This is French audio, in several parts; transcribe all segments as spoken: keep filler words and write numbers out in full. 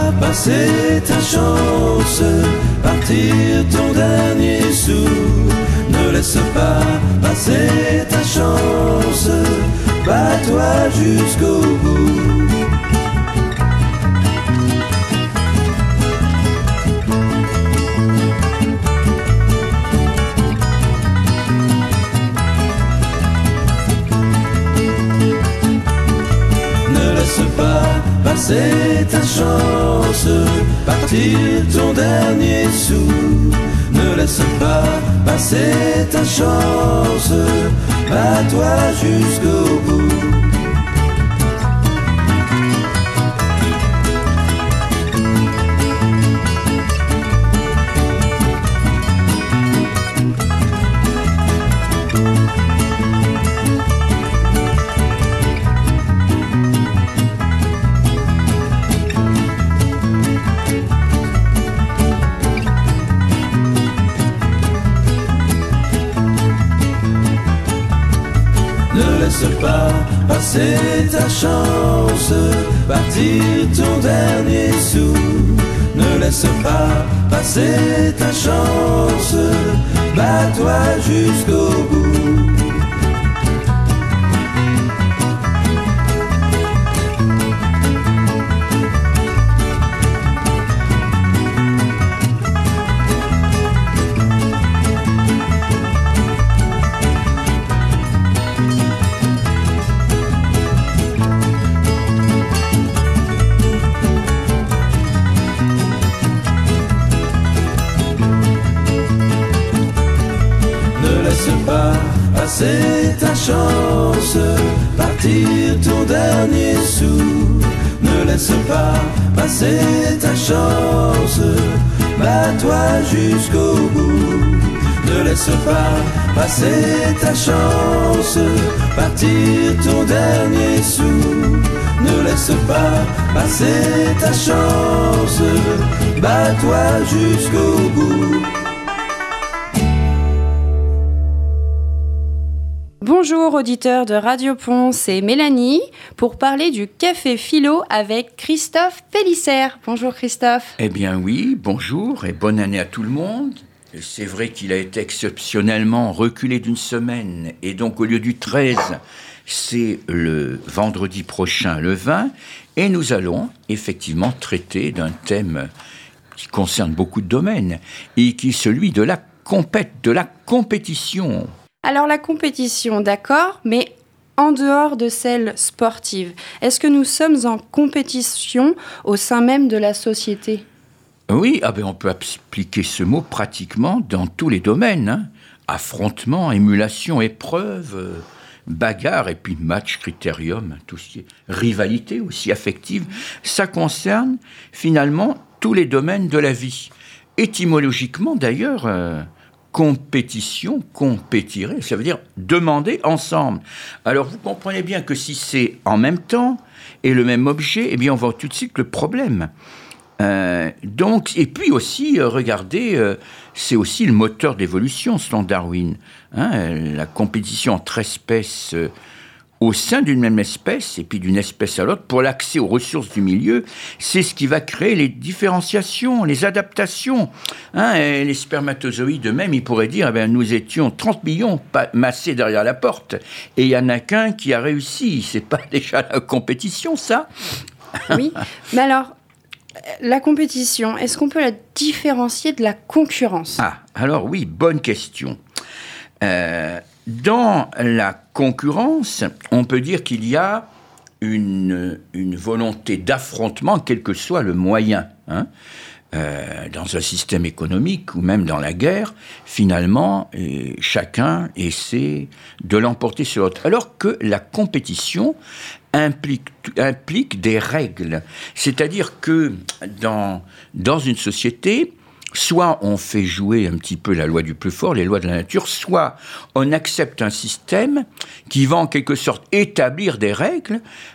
pas passer ta chance, partir ton dernier sou. Ne laisse pas passer ta chance, bats-toi jusqu'au bout. Ne laisse pas passer ta chance, partir ton dernier sou. Ne laisse pas passer ta chance, bats-toi jusqu'au bout. Ne laisse pas passer ta chance, partir ton dernier sou. Ne laisse pas passer ta chance, bats-toi jusqu'au bout. Passer ta chance, partir ton dernier sou. Ne laisse pas passer ta chance, bats-toi jusqu'au bout. Ne laisse pas passer ta chance, partir ton dernier sou. Ne laisse pas passer ta chance, bats-toi jusqu'au bout. Bonjour auditeurs de Radio Pont, c'est Mélanie pour parler du Café Philo avec Christophe Pélisser. Bonjour Christophe. Eh bien oui, bonjour et bonne année à tout le monde. C'est vrai qu'il a été exceptionnellement reculé d'une semaine et donc au lieu du treize, c'est le vendredi prochain, le vingt, et nous allons effectivement traiter d'un thème qui concerne beaucoup de domaines et qui est celui de la compète, de la compétition. Alors la compétition, d'accord, mais en dehors de celle sportive, est-ce que nous sommes en compétition au sein même de la société ? Oui, ah ben on peut appliquer ce mot pratiquement dans tous les domaines. Hein. Affrontement, émulation, épreuve, bagarre et puis match, critérium, tout ce qui est rivalité aussi affective. Ça concerne finalement tous les domaines de la vie. Étymologiquement d'ailleurs... Euh, compétition, compétirer, ça veut dire demander ensemble. Alors vous comprenez bien que si c'est en même temps et le même objet, eh bien on voit tout de suite le problème. Euh, donc, et puis aussi, euh, regardez, euh, c'est aussi le moteur d'évolution selon Darwin. Hein, la compétition entre espèces euh, au sein d'une même espèce et puis d'une espèce à l'autre pour l'accès aux ressources du milieu, c'est ce qui va créer les différenciations, les adaptations. Hein, et les spermatozoïdes eux-mêmes, ils pourraient dire, eh bien, nous étions trente millions massés derrière la porte et il n'y en a qu'un qui a réussi. C'est pas déjà la compétition, ça ? Oui, mais alors, la compétition, est-ce qu'on peut la différencier de la concurrence ? Ah, alors oui, bonne question. Euh... Dans la concurrence, on peut dire qu'il y a une, une volonté d'affrontement, quel que soit le moyen. Hein. Euh, dans un système économique ou même dans la guerre, finalement, et chacun essaie de l'emporter sur l'autre. Alors que la compétition implique, implique des règles. C'est-à-dire que dans, dans une société... Soit on fait jouer un petit peu la loi du plus fort, les lois de la nature, soit on accepte un système qui va en quelque sorte établir des règles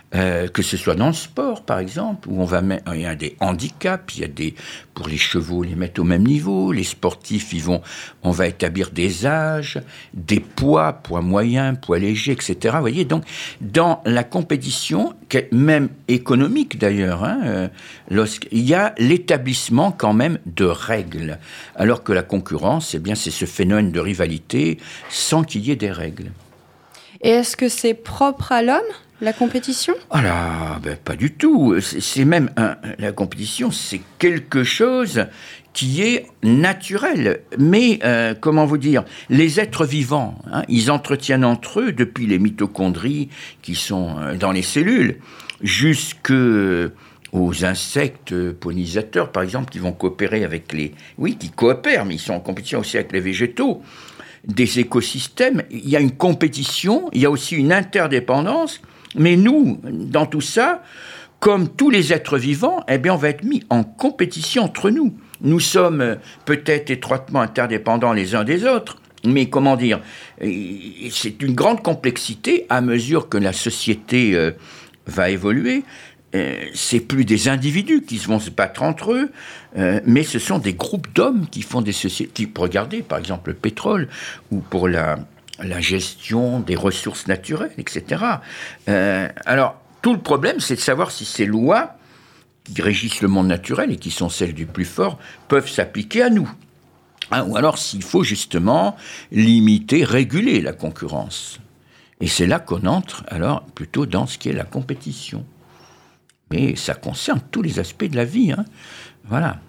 Euh, que ce soit dans le sport, par exemple, où on va mettre, il y a des handicaps, il y a des, pour les chevaux, les mettre au même niveau, les sportifs, ils vont, on va établir des âges, des poids, poids moyen, poids léger, et cetera. Vous voyez, donc, dans la compétition, même économique d'ailleurs, hein, euh, lorsqu'il y a l'établissement quand même de règles, alors que la concurrence, eh bien, c'est ce phénomène de rivalité sans qu'il y ait des règles. Et est-ce que c'est propre à l'homme, la compétition ? Ah là, ben pas du tout. C'est, c'est même un, la compétition, c'est quelque chose qui est naturel. Mais euh, comment vous dire, les êtres vivants, hein, ils entretiennent entre eux depuis les mitochondries qui sont dans les cellules, jusque aux insectes pollinisateurs, par exemple, qui vont coopérer avec les, oui, qui coopèrent, mais ils sont en compétition aussi avec les végétaux. Des écosystèmes, il y a une compétition, il y a aussi une interdépendance, mais nous, dans tout ça, comme tous les êtres vivants, eh bien, on va être mis en compétition entre nous. Nous sommes peut-être étroitement interdépendants les uns des autres, mais comment dire, c'est une grande complexité à mesure que la société euh, va évoluer. Euh, c'est plus des individus qui vont se battre entre eux, euh, mais ce sont des groupes d'hommes qui font des sociétés. Regardez, par exemple, le pétrole, ou pour la, la gestion des ressources naturelles, et cetera. Euh, alors, tout le problème, c'est de savoir si ces lois qui régissent le monde naturel et qui sont celles du plus fort peuvent s'appliquer à nous. Hein, ou alors s'il faut justement limiter, réguler la concurrence. Et c'est là qu'on entre alors plutôt dans ce qui est la compétition. Mais ça concerne tous les aspects de la vie, hein. Voilà.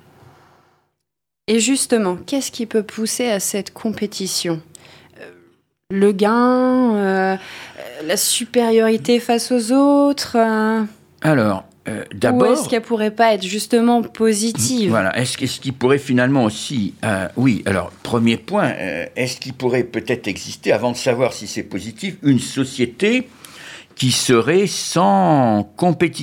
Et justement, qu'est-ce qui peut pousser à cette compétition ? euh, Le gain, euh, la supériorité face aux autres euh, Alors, euh, d'abord... Ou est-ce qu'elle pourrait pas être justement positive ? Voilà. Est-ce, est-ce qu'il pourrait finalement aussi... Euh, oui, alors, premier point, euh, est-ce qu'il pourrait peut-être exister, avant de savoir si c'est positif, une société qui serait sans compétition ?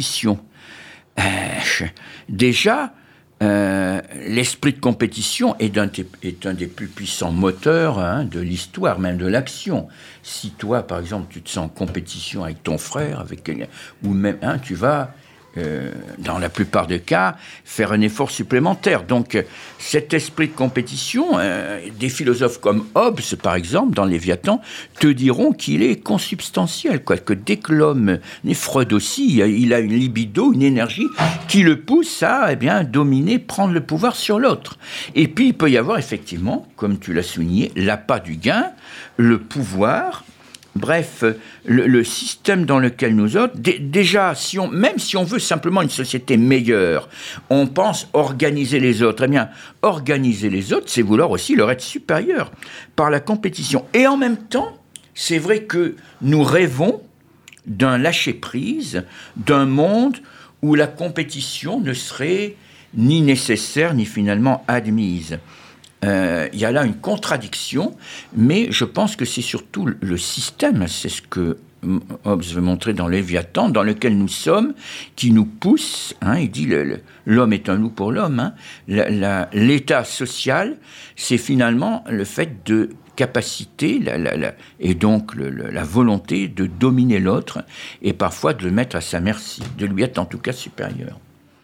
Euh, déjà, euh, l'esprit de compétition est un, est un des plus puissants moteurs, hein, de l'histoire, même de l'action. Si toi, par exemple, tu te sens en compétition avec ton frère, avec quelqu'un, ou même, hein, tu vas, euh, dans la plupart des cas, faire un effort supplémentaire. Donc, cet esprit de compétition, euh, des philosophes comme Hobbes, par exemple, dans Léviathan, te diront qu'il est consubstantiel, quoi, que dès que l'homme, et Freud aussi, il a une libido, une énergie qui le pousse à, eh bien, dominer, prendre le pouvoir sur l'autre. Et puis, il peut y avoir effectivement, comme tu l'as souligné, l'appât du gain, le pouvoir. Bref, le, le système dans lequel nous autres, d- déjà, si on, même si on veut simplement une société meilleure, on pense organiser les autres. Eh bien, organiser les autres, c'est vouloir aussi leur être supérieur par la compétition. Et en même temps, c'est vrai que nous rêvons d'un lâcher-prise, d'un monde où la compétition ne serait ni nécessaire, ni finalement admise. Il euh, y a là une contradiction, mais je pense que c'est surtout le, le système, c'est ce que Hobbes veut montrer dans Léviathan, dans lequel nous sommes, qui nous pousse, hein, il dit le, le, l'homme est un loup pour l'homme, hein, la, la, l'état social, c'est finalement le fait de capacité, la, la, la, et donc le, le, la volonté de dominer l'autre, et parfois de le mettre à sa merci, de lui être en tout cas supérieur.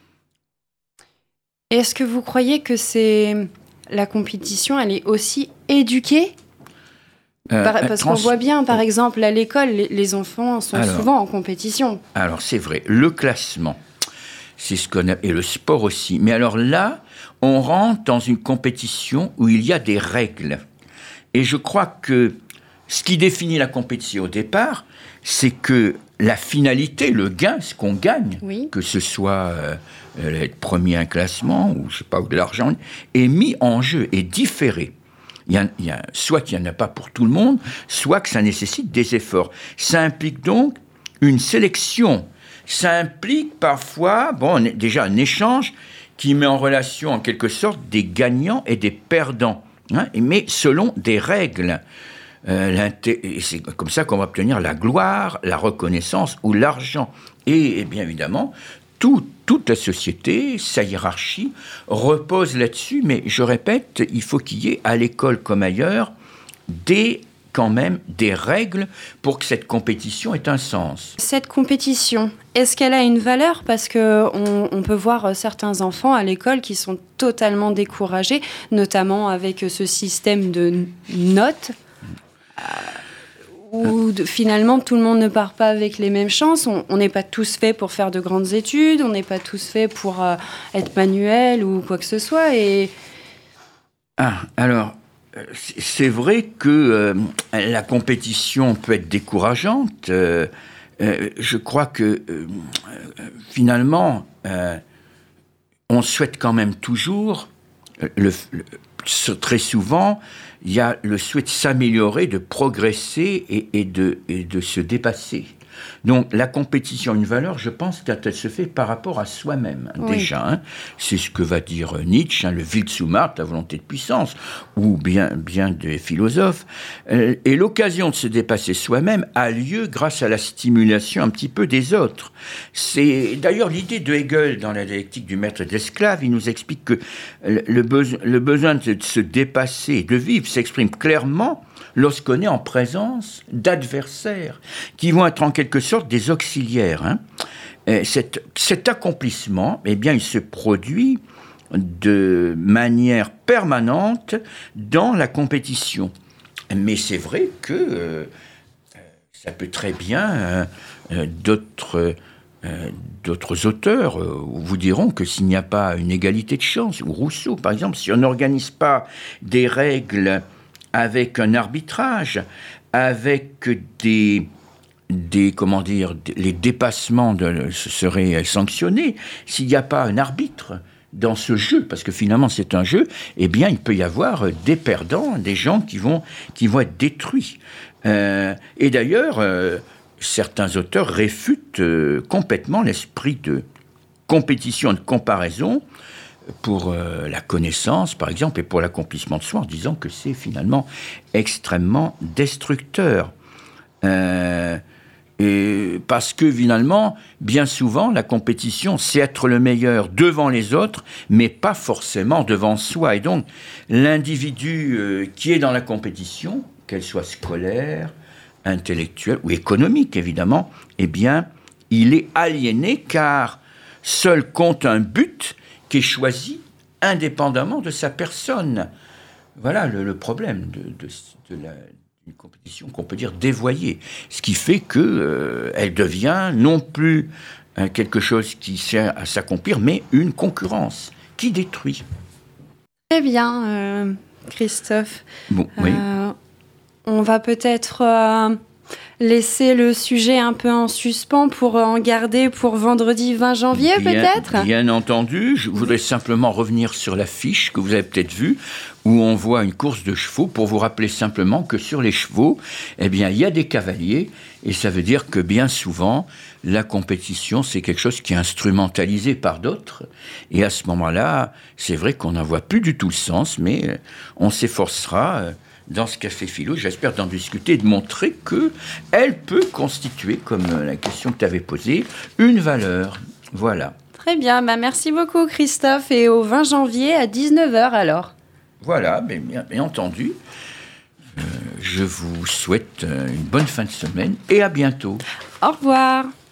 Est-ce que vous croyez que c'est... la compétition, elle est aussi éduquée ? Euh, par, parce trans... qu'on voit bien, par exemple, à l'école, les, les enfants sont alors, souvent en compétition. Alors, c'est vrai, le classement, c'est ce qu'on a, et le sport aussi. Mais alors là, on rentre dans une compétition où il y a des règles. Et je crois que ce qui définit la compétition au départ, c'est que la finalité, le gain, ce qu'on gagne, oui. que ce soit euh, être premier à un classement ou je sais pas, ou de l'argent, est mis en jeu, est différé. Il y a, il y a, soit qu'il n'y en a pas pour tout le monde, soit que ça nécessite des efforts. Ça implique donc une sélection. Ça implique parfois, bon, déjà un échange qui met en relation en quelque sorte des gagnants et des perdants, hein, mais selon des règles. Euh, et c'est comme ça qu'on va obtenir la gloire, la reconnaissance ou l'argent. Et, et bien évidemment, tout, toute la société, sa hiérarchie, repose là-dessus. Mais je répète, il faut qu'il y ait, à l'école comme ailleurs, des quand même des règles pour que cette compétition ait un sens. Cette compétition, est-ce qu'elle a une valeur ? Parce qu'on on peut voir certains enfants à l'école qui sont totalement découragés, notamment avec ce système de notes, euh, où de, finalement tout le monde ne part pas avec les mêmes chances. On n'est pas tous faits pour faire de grandes études, on n'est pas tous faits pour euh, être manuel ou quoi que ce soit. Et... Ah, alors... C'est vrai que euh, la compétition peut être décourageante. Euh, euh, je crois que euh, finalement, euh, on souhaite quand même toujours, le, le, très souvent, il y a le souhait de s'améliorer, de progresser et, et, de, et de se dépasser. Donc la compétition a une valeur, je pense, quand elle se fait par rapport à soi-même, oui. déjà. Hein. C'est ce que va dire Nietzsche, hein, le Willensmacht, la volonté de puissance, ou bien, bien des philosophes. Euh, et l'occasion de se dépasser soi-même a lieu grâce à la stimulation un petit peu des autres. C'est d'ailleurs l'idée de Hegel dans la dialectique du maître et de l'esclave. Il nous explique que le, beso- le besoin de se dépasser, de vivre, s'exprime clairement lorsqu'on est en présence d'adversaires qui vont être en quelque sorte des auxiliaires. Hein. Cet, cet accomplissement, eh bien, il se produit de manière permanente dans la compétition. Mais c'est vrai que euh, ça peut très bien, euh, d'autres, euh, d'autres auteurs euh, vous diront que s'il n'y a pas une égalité de chance, ou Rousseau par exemple, si on n'organise pas des règles avec un arbitrage, avec des, des comment dire, les dépassements de, seraient sanctionnés. S'il n'y a pas un arbitre dans ce jeu, parce que finalement c'est un jeu, eh bien il peut y avoir des perdants, des gens qui vont, qui vont être détruits. Euh, et d'ailleurs, euh, certains auteurs réfutent euh, complètement l'esprit de compétition et de comparaison pour euh, la connaissance, par exemple, et pour l'accomplissement de soi, en disant que c'est finalement extrêmement destructeur. Euh, et parce que finalement, bien souvent, la compétition, c'est être le meilleur devant les autres, mais pas forcément devant soi. Et donc, l'individu euh, qui est dans la compétition, qu'elle soit scolaire, intellectuelle ou économique, évidemment, eh bien, il est aliéné, car seul compte un but qui est choisi indépendamment de sa personne. Voilà le, le problème de, de, de la une compétition qu'on peut dire dévoyée, ce qui fait que euh, elle devient non plus euh, quelque chose qui sert à s'accomplir, mais une concurrence qui détruit. Très bien, euh, Christophe. Bon, oui. Euh, on va peut-être euh, laisser le sujet un peu en suspens pour en garder pour vendredi vingt janvier, bien, peut-être ? Bien entendu. Je voudrais simplement revenir sur l'affiche que vous avez peut-être vue, où on voit une course de chevaux, pour vous rappeler simplement que sur les chevaux, eh bien, il y a des cavaliers, et ça veut dire que bien souvent, la compétition, c'est quelque chose qui est instrumentalisé par d'autres, et à ce moment-là, c'est vrai qu'on n'en voit plus du tout le sens, mais on s'efforcera, dans ce café philo, j'espère d'en discuter et de montrer qu'elle peut constituer, comme la question que tu avais posée, une valeur. Voilà. Très bien, bah merci beaucoup Christophe, et au vingt janvier à dix-neuf heures alors. Voilà, bien, bien entendu. Euh, je vous souhaite une bonne fin de semaine et à bientôt. Au revoir.